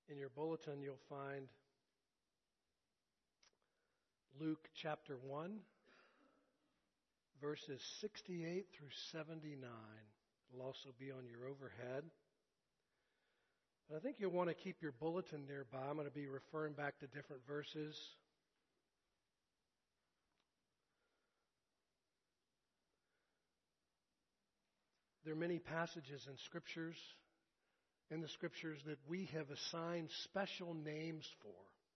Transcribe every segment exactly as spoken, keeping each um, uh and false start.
In your bulletin, you'll find Luke chapter one, verses sixty-eight through seventy-nine. It'll also be on your overhead. But I think you'll want to keep your bulletin nearby. I'm going to be referring back to different verses. There are many passages in scriptures, in the scriptures that we have assigned special names for.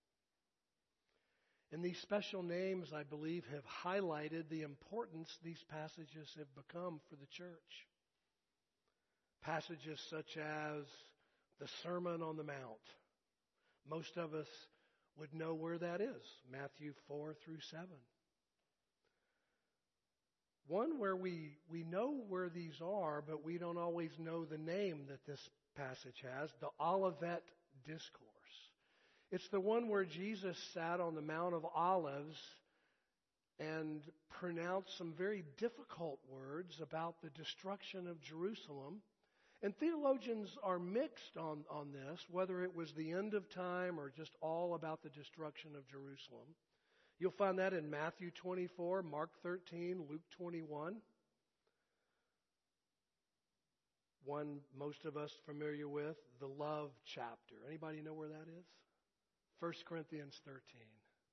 And these special names, I believe, have highlighted the importance these passages have become for the church. Passages such as the Sermon on the Mount. Most of us would know where that is, Matthew four through seven. One where we, we know where these are, but we don't always know the name that this passage has, the Olivet Discourse. It's the one where Jesus sat on the Mount of Olives and pronounced some very difficult words about the destruction of Jerusalem. And theologians are mixed on, on this, whether it was the end of time or just all about the destruction of Jerusalem. You'll find that in Matthew twenty-four, Mark thirteen, Luke twenty-one. One most of us familiar with, the love chapter. Anybody know where that is? First Corinthians thirteen.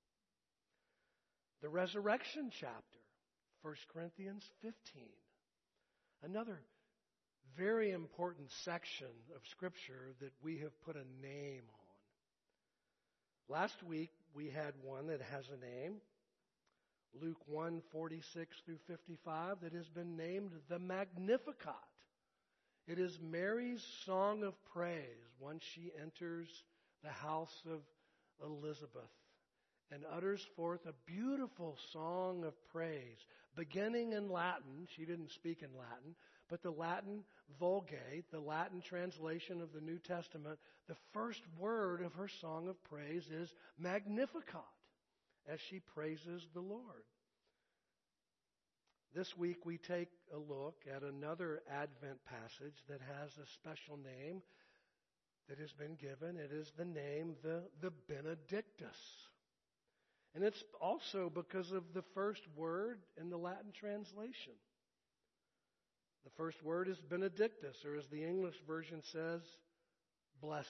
The resurrection chapter, First Corinthians fifteen. Another very important section of Scripture that we have put a name on. Last week we had one that has a name, Luke one, forty-six through fifty-five, that has been named the Magnificat. It is Mary's song of praise once she enters the house of Elizabeth and utters forth a beautiful song of praise, beginning in Latin. She didn't speak in Latin, but the Latin Vulgate, the Latin translation of the New Testament, the first word of her song of praise is Magnificat, as she praises the Lord. This week we take a look at another Advent passage that has a special name that has been given. It is the name, the, the Benedictus. And it's also because of the first word in the Latin translation. The first word is Benedictus, or as the English version says, blessed.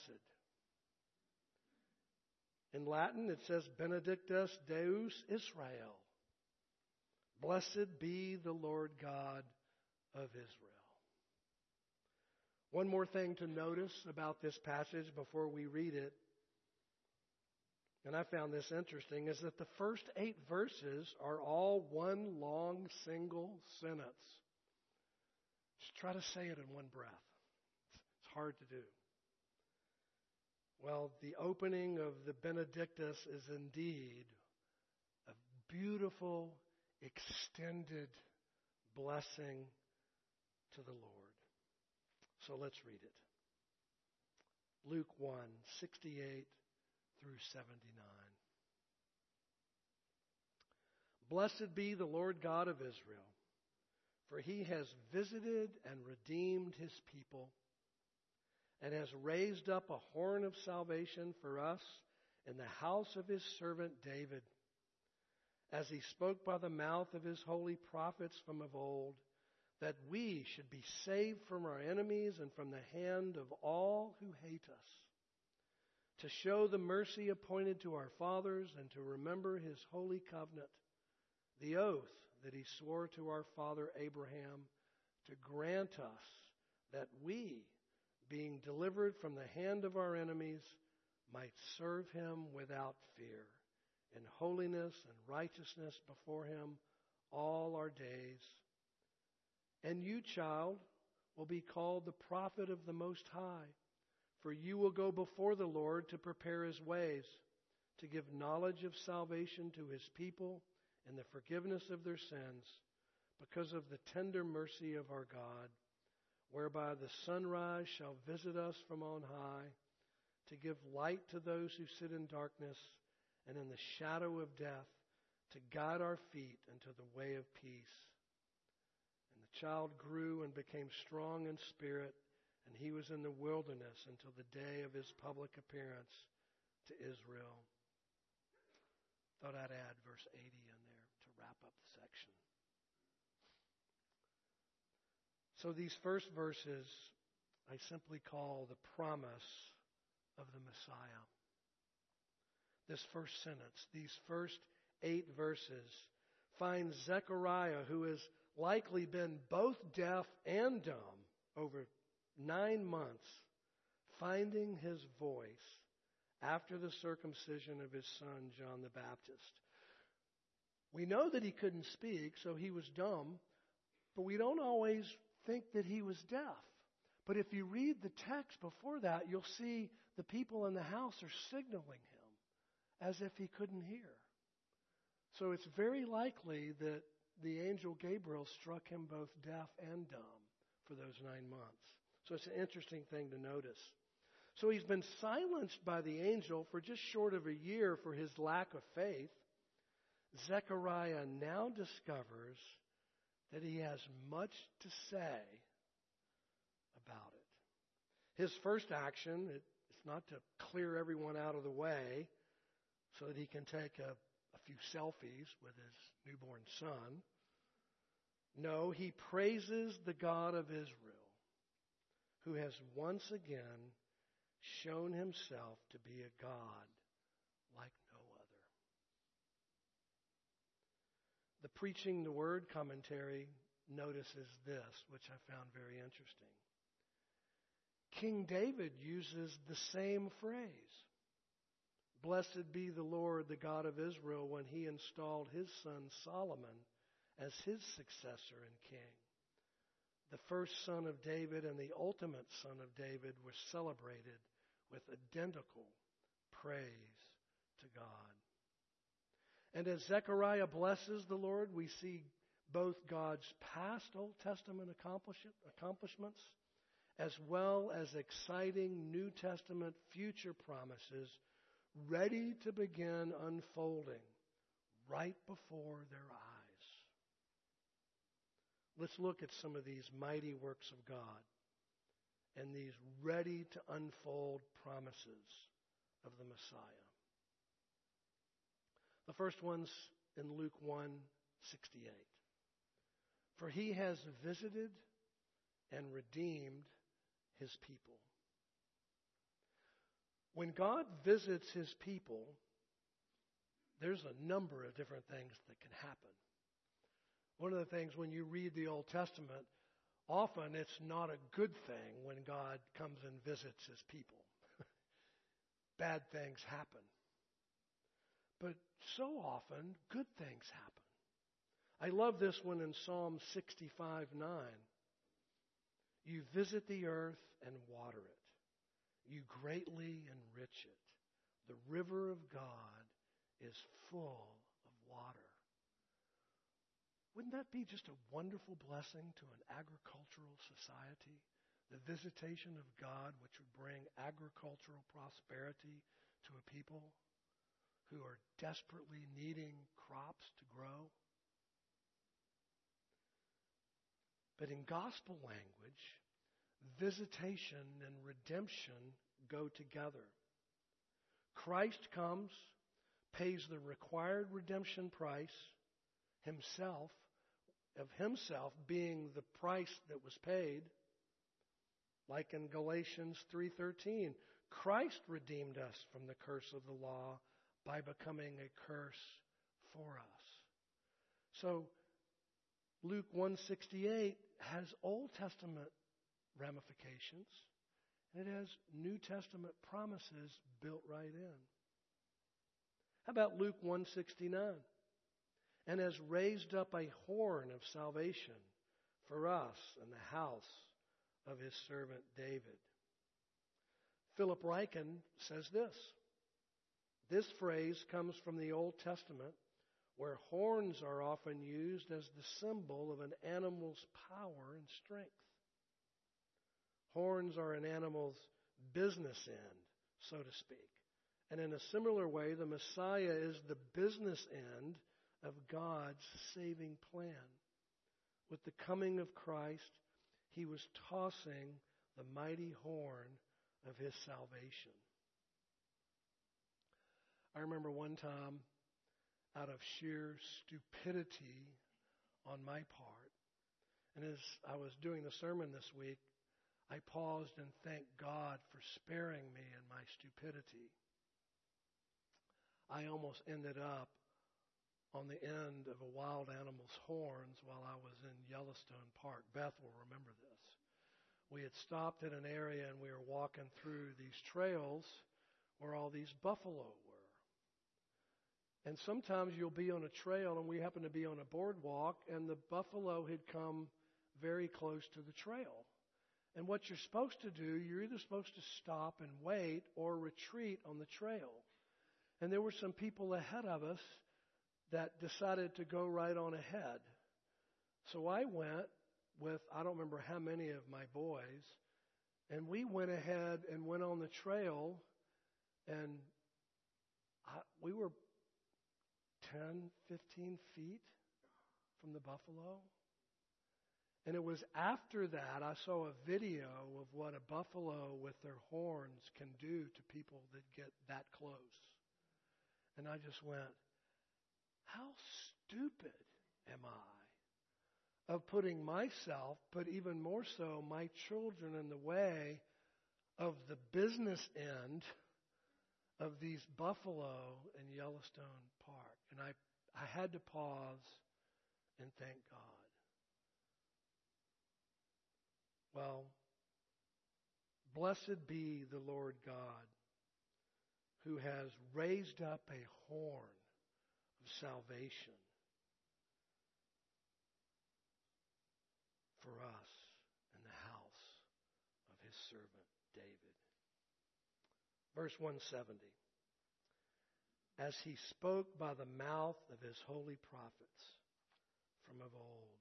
In Latin it says Benedictus Deus Israel. Blessed be the Lord God of Israel. One more thing to notice about this passage before we read it, and I found this interesting, is that the first eight verses are all one long single sentence. Just try to say it in one breath. It's hard to do. Well, the opening of the Benedictus is indeed a beautiful, extended blessing to the Lord. So let's read it. Luke one, sixty-eight through seventy-nine. Blessed be the Lord God of Israel, for he has visited and redeemed his people, and has raised up a horn of salvation for us in the house of his servant David, as he spoke by the mouth of his holy prophets from of old, that we should be saved from our enemies and from the hand of all who hate us, to show the mercy appointed to our fathers and to remember his holy covenant, the oath that he swore to our father Abraham, to grant us that we, being delivered from the hand of our enemies, might serve him without fear, in holiness and righteousness before him all our days. And you, child, will be called the prophet of the Most High, for you will go before the Lord to prepare his ways, to give knowledge of salvation to his people and the forgiveness of their sins, because of the tender mercy of our God, whereby the sunrise shall visit us from on high, to give light to those who sit in darkness and in the shadow of death, to guide our feet into the way of peace. And the child grew and became strong in spirit, and he was in the wilderness until the day of his public appearance to Israel. Thought I'd add verse eighty in there to wrap up the section. So these first verses I simply call the promise of the Messiah. This first sentence, these first eight verses, finds Zechariah, who has likely been both deaf and dumb over nine months, finding his voice after the circumcision of his son John the Baptist. We know that he couldn't speak, so he was dumb, but we don't always think that he was deaf. But if you read the text before that, you'll see the people in the house are signaling him as if he couldn't hear. So it's very likely that the angel Gabriel struck him both deaf and dumb for those nine months. So it's an interesting thing to notice. So he's been silenced by the angel for just short of a year for his lack of faith. Zechariah now discovers that he has much to say about it. His first action is not to clear everyone out of the way so that he can take a, a few selfies with his newborn son. No, he praises the God of Israel, who has once again shown himself to be a God like no other. The Preaching the Word commentary notices this, which I found very interesting. King David uses the same phrase, "Blessed be the Lord, the God of Israel," when he installed his son Solomon as his successor and king. The first son of David and the ultimate son of David were celebrated with identical praise to God. And as Zechariah blesses the Lord, we see both God's past Old Testament accomplishments as well as exciting New Testament future promises ready to begin unfolding right before their eyes. Let's look at some of these mighty works of God and these ready to unfold promises of the Messiah. The first one's in Luke one sixty-eight. For he has visited and redeemed his people. When God visits his people, there's a number of different things that can happen. One of the things when you read the Old Testament, often it's not a good thing when God comes and visits his people. Bad things happen. But so often, good things happen. I love this one in Psalm sixty-five nine. You visit the earth and water it. You greatly enrich it. The river of God is full of water. Wouldn't that be just a wonderful blessing to an agricultural society? The visitation of God, which would bring agricultural prosperity to a people who are desperately needing crops to grow. But in gospel language, visitation and redemption go together. Christ comes, pays the required redemption price, himself, of himself being the price that was paid. Like in Galatians three thirteen, Christ redeemed us from the curse of the law by becoming a curse for us. So Luke one sixty-eight has Old Testament ramifications, and it has New Testament promises built right in. How about Luke one sixty-nine? And has raised up a horn of salvation for us in the house of his servant David. Philip Ryken says this. This phrase comes from the Old Testament, where horns are often used as the symbol of an animal's power and strength. Horns are an animal's business end, so to speak. And in a similar way, the Messiah is the business end of God's saving plan. With the coming of Christ, he was tossing the mighty horn of his salvation. I remember one time, out of sheer stupidity on my part, and as I was doing the sermon this week, I paused and thanked God for sparing me in my stupidity. I almost ended up on the end of a wild animal's horns while I was in Yellowstone Park. Beth will remember this. We had stopped at an area and we were walking through these trails where all these buffalo were. And sometimes you'll be on a trail and we happen to be on a boardwalk and the buffalo had come very close to the trail. And what you're supposed to do, you're either supposed to stop and wait or retreat on the trail. And there were some people ahead of us that decided to go right on ahead. So I went with, I don't remember how many of my boys, and we went ahead and went on the trail, and I, we were ten, fifteen feet from the buffalo. And it was after that I saw a video of what a buffalo with their horns can do to people that get that close. And I just went, how stupid am I of putting myself, but even more so my children, in the way of the business end of these buffalo in Yellowstone Park. And I, I had to pause and thank God. Well, blessed be the Lord God, who has raised up a horn of salvation for us in the house of his servant David. Verse one seventy. As he spoke by the mouth of his holy prophets from of old.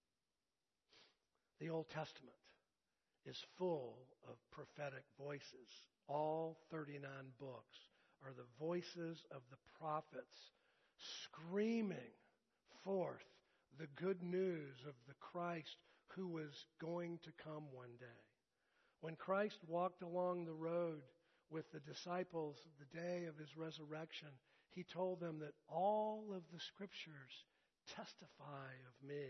The Old Testament is full of prophetic voices. All thirty-nine books are the voices of the prophets screaming forth the good news of the Christ who was going to come one day. When Christ walked along the road with the disciples the day of his resurrection, he told them that all of the scriptures testify of me.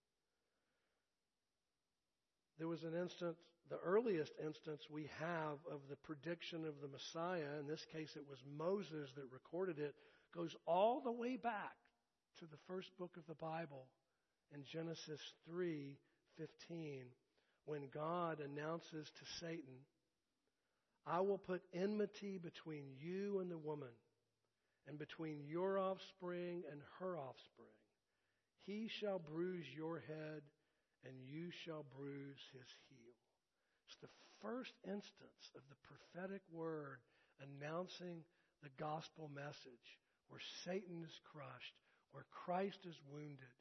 There was an instance, the earliest instance we have of the prediction of the Messiah, in this case it was Moses that recorded it, goes all the way back to the first book of the Bible in Genesis three fifteen, when God announces to Satan, I will put enmity between you and the woman, and between your offspring and her offspring. He shall bruise your head, and you shall bruise his heel. It's the first instance of the prophetic word announcing the gospel message, where Satan is crushed, where Christ is wounded.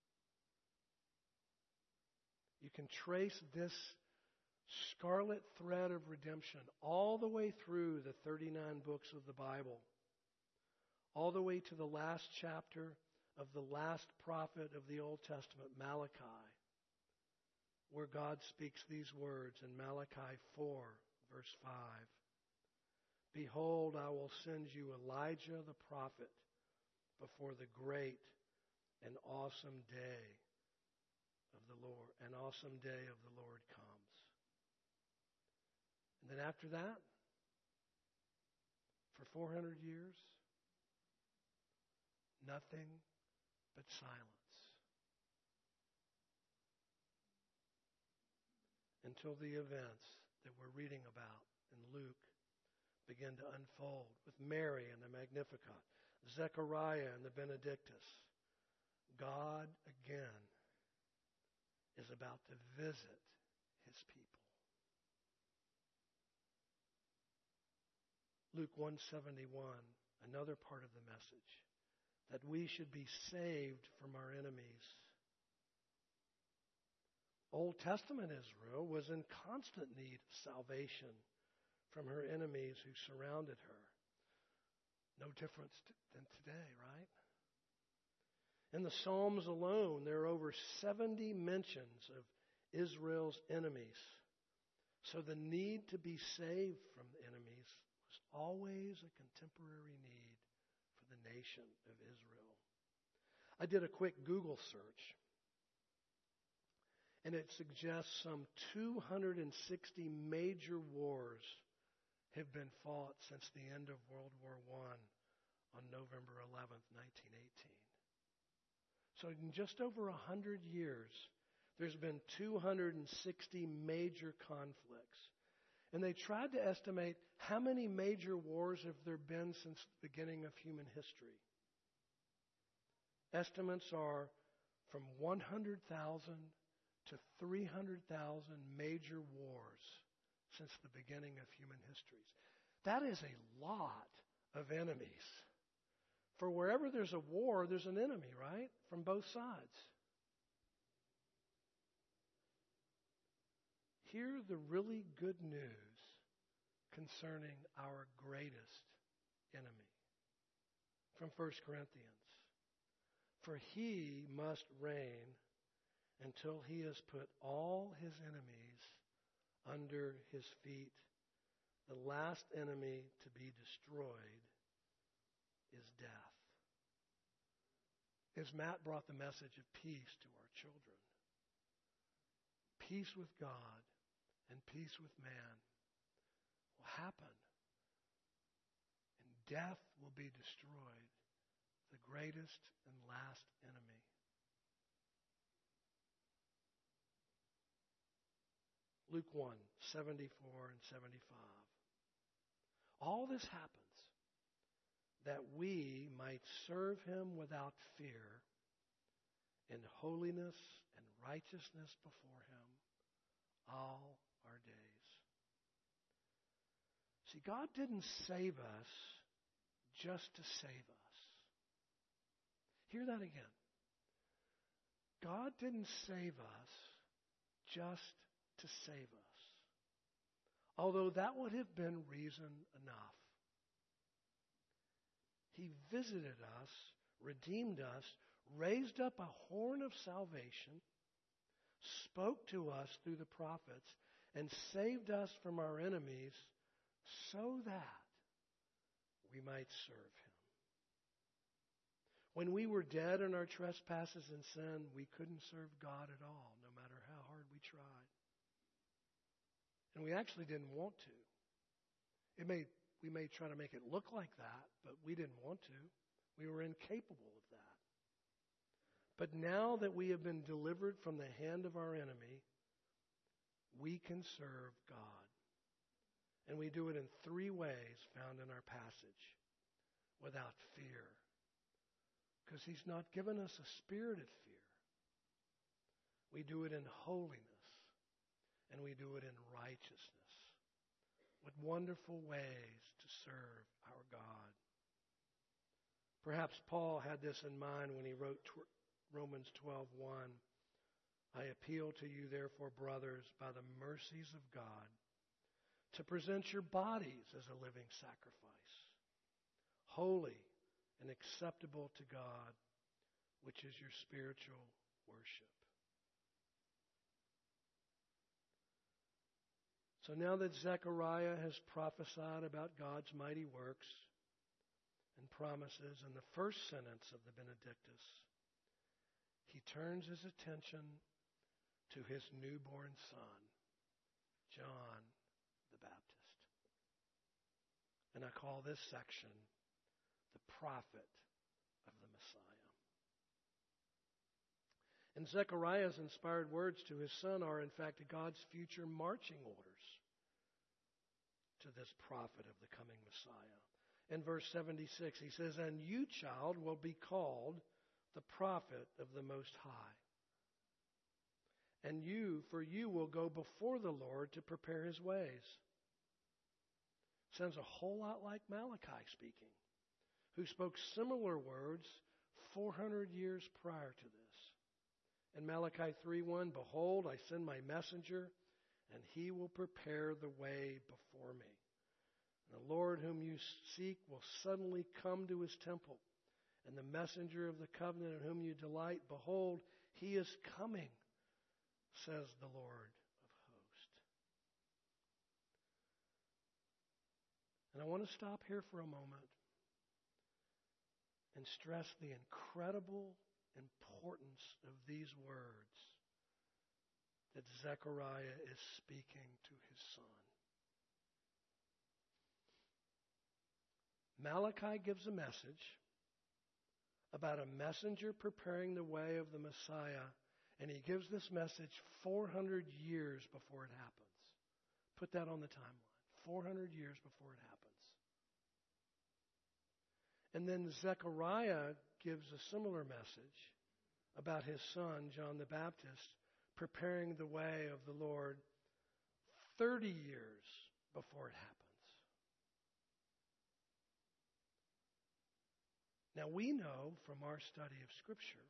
You can trace this scarlet thread of redemption all the way through the thirty-nine books of the Bible, all the way to the last chapter of the last prophet of the Old Testament, Malachi, where God speaks these words in Malachi four, verse five. Behold, I will send you Elijah the prophet before the great and awesome day of the Lord, an awesome day of the Lord comes. And then after that, for four hundred years, nothing but silence. Until the events that we're reading about in Luke begin to unfold with Mary and the Magnificat, Zechariah and the Benedictus. God again is about to visit his people. Luke one seventy-one, another part of the message, that we should be saved from our enemies. Old Testament Israel was in constant need of salvation from her enemies who surrounded her. No difference than today, right? In the Psalms alone, there are over seventy mentions of Israel's enemies. So the need to be saved from enemies was always a contemporary need for the nation of Israel. I did a quick Google search, and it suggests some two hundred sixty major wars have been fought since the end of World War One on November eleventh, nineteen eighteen. So in just over one hundred years, there's been two hundred sixty major conflicts. And they tried to estimate how many major wars have there been since the beginning of human history. Estimates are from one hundred thousand to three hundred thousand major wars since the beginning of human histories. That is a lot of enemies. For wherever there's a war, there's an enemy, right? From both sides. Hear the really good news concerning our greatest enemy from First Corinthians. For he must reign until he has put all his enemies under his feet. The last enemy to be destroyed is death. As Matt brought the message of peace to our children, peace with God and peace with man will happen, and death will be destroyed, the greatest and last enemy. Luke one, seventy-four and seventy-five. All this happens that we might serve him without fear in holiness and righteousness before him all our days. See, God didn't save us just to save us. Hear that again. God didn't save us just to save us, although that would have been reason enough. He visited us, redeemed us, raised up a horn of salvation, spoke to us through the prophets, and saved us from our enemies so that we might serve him. When we were dead in our trespasses and sin, we couldn't serve God at all, no matter how hard we tried. And we actually didn't want to. It may, we may try to make it look like that, but we didn't want to. We were incapable of that. But now that we have been delivered from the hand of our enemy, we can serve God. And we do it in three ways found in our passage. Without fear. Because he's not given us a spirit of fear. We do it in holiness. And we do it in righteousness. What wonderful ways to serve our God. Perhaps Paul had this in mind when he wrote Romans twelve one. I appeal to you, therefore, brothers, by the mercies of God, to present your bodies as a living sacrifice, holy and acceptable to God, which is your spiritual worship. So now that Zechariah has prophesied about God's mighty works and promises in the first sentence of the Benedictus, he turns his attention to his newborn son, John the Baptist. And I call this section the prophet of the Messiah. And Zechariah's inspired words to his son are, in fact, God's future marching orders to this prophet of the coming Messiah. In verse seventy-six, he says, and you, child, will be called the prophet of the Most High. And you, for you will go before the Lord to prepare his ways. Sounds a whole lot like Malachi speaking, who spoke similar words four hundred years prior to this. In Malachi three one, behold, I send my messenger, and he will prepare the way before me. And the Lord whom you seek will suddenly come to his temple, and the messenger of the covenant in whom you delight, behold, he is coming, says the Lord of hosts. I want to stop here for a moment and stress the incredible importance of these words that Zechariah is speaking to his son. Malachi gives a message about a messenger preparing the way of the Messiah, and he gives this message four hundred years before it happens. Put that on the timeline. four hundred years before it happens. And then Zechariah gives a similar message about his son, John the Baptist, preparing the way of the Lord thirty years before it happens. Now we know from our study of Scripture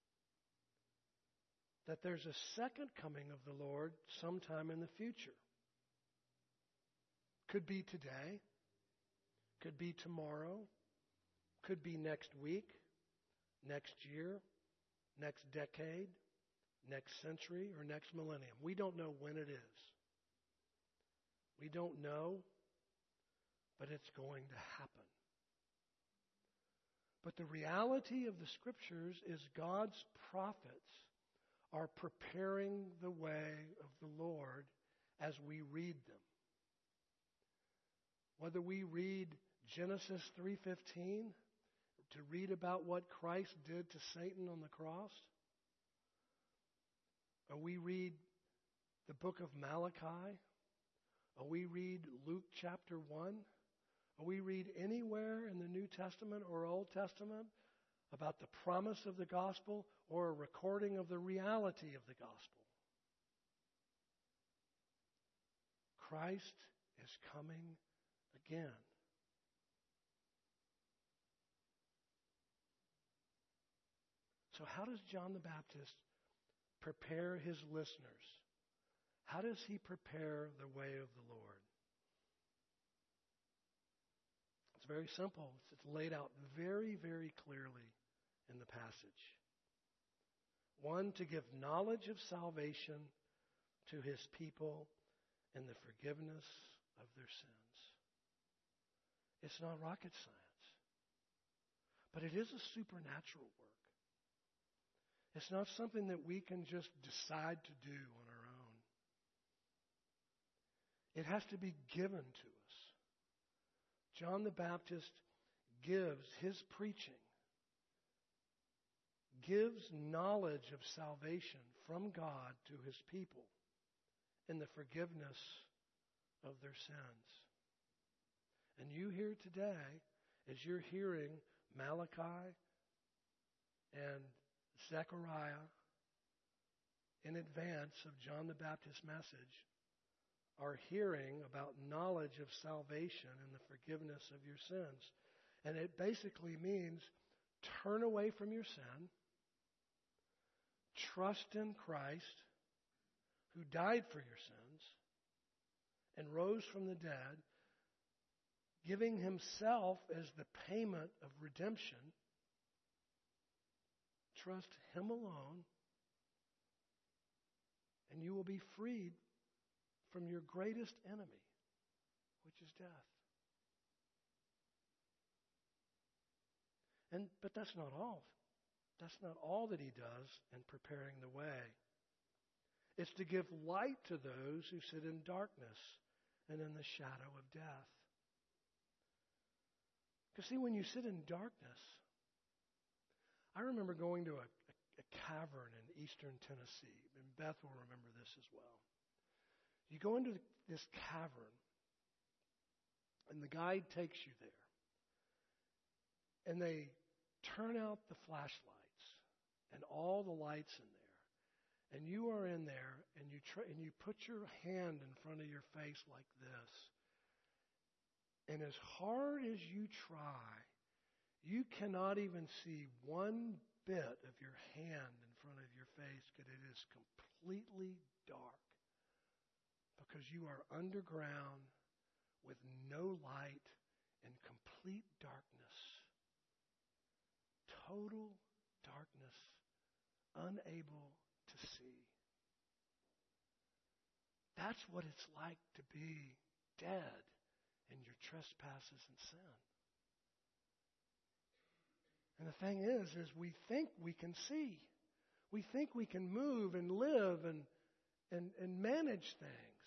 that there's a second coming of the Lord sometime in the future. Could be today, could be tomorrow, could be next week, next year, next decade, next century, or next millennium. We don't know when it is. We don't know, but it's going to happen. But the reality of the Scriptures is God's prophets are preparing the way of the Lord as we read them. Whether we read Genesis three fifteen to read about what Christ did to Satan on the cross, or we read the book of Malachi, or we read Luke chapter one, or we read anywhere in the New Testament or Old Testament about the promise of the gospel or a recording of the reality of the gospel, Christ is coming again. So how does John the Baptist prepare his listeners? How does he prepare the way of the Lord? It's very simple. It's laid out very, very clearly in the passage. One, to give knowledge of salvation to his people and the forgiveness of their sins. It's not rocket science, but it is a supernatural work. It's not something that we can just decide to do on our own. It has to be given to us. John the Baptist gives his preaching, gives knowledge of salvation from God to his people and the forgiveness of their sins. And you here today, as you're hearing Malachi and Zechariah in advance of John the Baptist's message, are hearing about knowledge of salvation and the forgiveness of your sins. And it basically means turn away from your sin, trust in Christ, who died for your sins and rose from the dead, giving himself as the payment of redemption. Trust him alone, and you will be freed from your greatest enemy, which is death. And but that's not all. That's not all that he does in preparing the way. It's to give light to those who sit in darkness and in the shadow of death. Because see, when you sit in darkness, I remember going to a, a, a cavern in eastern Tennessee, and Beth will remember this as well. You go into this cavern, and the guide takes you there. And they turn out the flashlights and all the lights in there. And you are in there, and you try, and you put your hand in front of your face like this. And as hard as you try, you cannot even see one bit of your hand in front of your face because it is completely dark. Because you are underground with no light and complete darkness. Total darkness, unable to see. That's what it's like to be dead in your trespasses and sin. And the thing is, is we think we can see. We think we can move and live and, and, and manage things,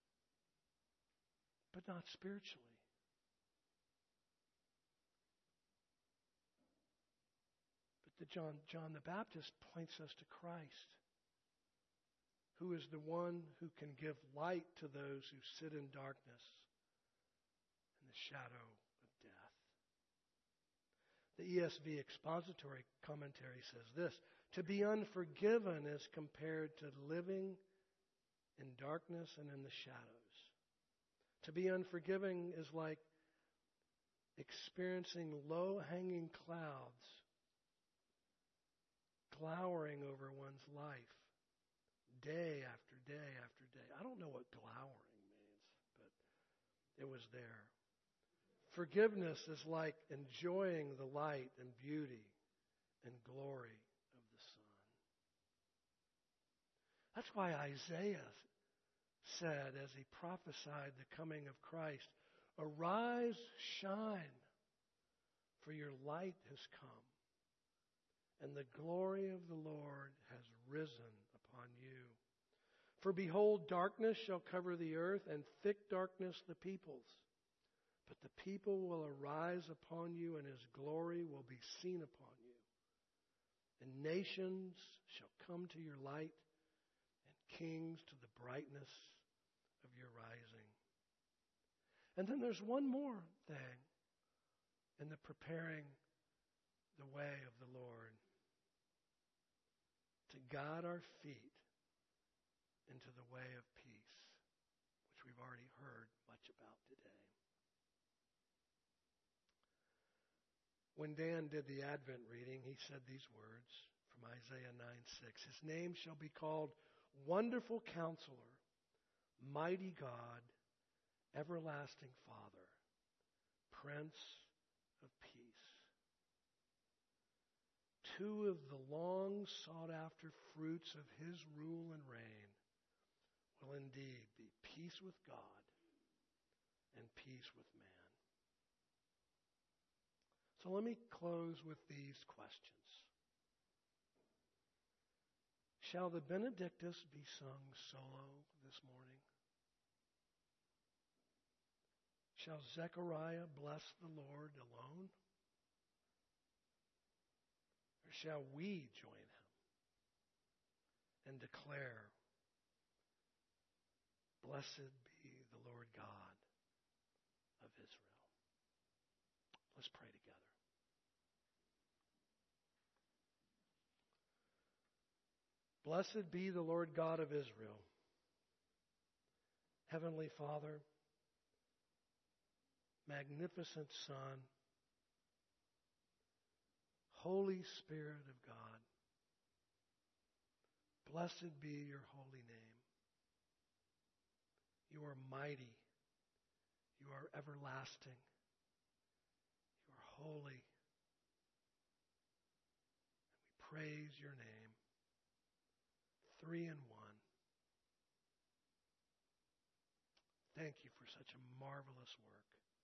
but not spiritually. But the John, John the Baptist points us to Christ, who is the one who can give light to those who sit in darkness and the shadow of death. The E S V expository commentary says this: to be unforgiven is compared to living in darkness and in the shadows. To be unforgiving is like experiencing low-hanging clouds glowering over one's life day after day after day. I don't know what glowering means, but it was there. Forgiveness is like enjoying the light and beauty and glory of the sun. That's why Isaiah said, as he prophesied the coming of Christ, "Arise, shine, for your light has come, and the glory of the Lord has risen upon you. For behold, darkness shall cover the earth, and thick darkness the peoples. But the people will arise upon you, and his glory will be seen upon you. And nations shall come to your light, and kings to the brightness of your rising." And then there's one more thing in the preparing the way of the Lord: to guide our feet into the way of peace, which we've already heard much about today. When Dan did the Advent reading, he said these words from Isaiah nine six. "His name shall be called Wonderful Counselor, Mighty God, Everlasting Father, Prince of Peace." Two of the long sought after fruits of his rule and reign will indeed be peace with God and peace with man. So let me close with these questions. Shall the Benedictus be sung solo this morning? Shall Zechariah bless the Lord alone? Or shall we join him and declare, "Blessed be the Lord God of Israel"? Let's pray together. Blessed be the Lord God of Israel. Heavenly Father, magnificent Son, Holy Spirit of God, blessed be your holy name. You are mighty. You are everlasting. You are holy. And we praise your name. Three in one. Thank you for such a marvelous work.